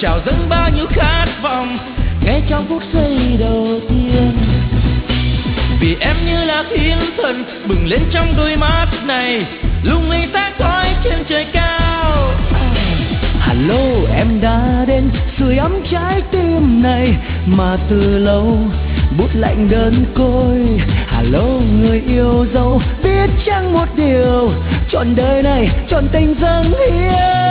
trào dâng bao nhiêu khát vọng ngay trong phút giây đầu tiên. Vì em như là thiên thần bừng lên trong đôi mắt này, lung linh sáng soi trên trời cao. Hello, em đã đến sưởi ấm trái tim này mà từ lâu bút lạnh đơn côi. Hello, người yêu dấu, biết chăng một điều, trọn đời này trọn tình dâng hiến.